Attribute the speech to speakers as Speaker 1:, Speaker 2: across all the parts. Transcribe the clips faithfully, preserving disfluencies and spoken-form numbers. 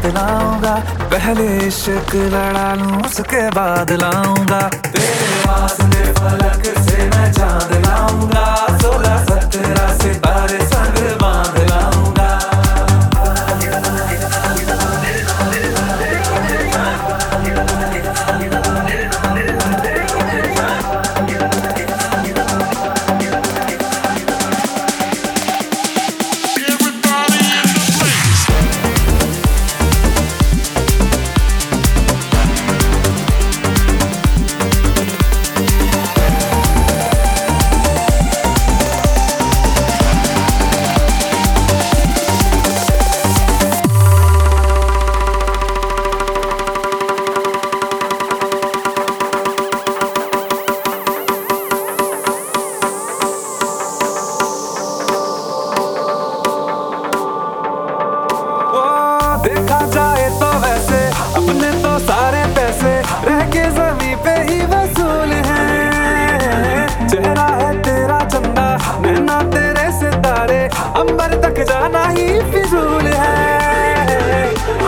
Speaker 1: साथ लाऊंगा। पहले इश्क लड़ा लूं उसके बाद लाऊंगा। तेरे वास्ते फलक से मैं चांद लाऊंगा। सोलह सत्रह सितारे संग बांध लाऊंगा। देखा जाए तो वैसे अपने तो सारे पैसे रह के जमीन पे ही वसूल हैं। चेहरा है तेरा चंदा, नैना तेरे सितारे, अंबर तक जाना ही फिजूल है।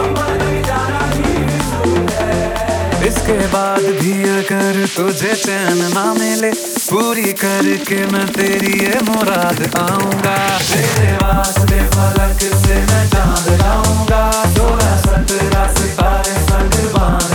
Speaker 1: इसके बाद भी अगर तुझे चैन ना मिले, पूरी करके मैं तेरी ये मुराद आऊंगा। तेरे वास्ते फलक से मैं चांद लाऊंगा। सोलह सत्रह सितारे संग बांध